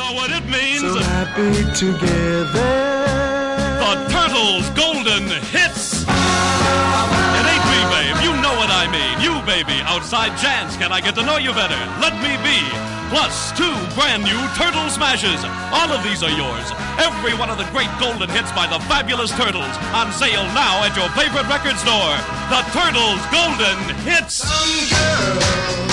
know what it means. So happy together. The Turtles Golden Hits. It ain't me, babe. You know what I mean. You, baby. Outside chance. Can I get to know you better? Let me be. Plus 2 brand new Turtle Smashes. All of these are yours. Every one of the great golden hits by the fabulous Turtles. On sale now at your favorite record store. The Turtles Golden Hits. Some girl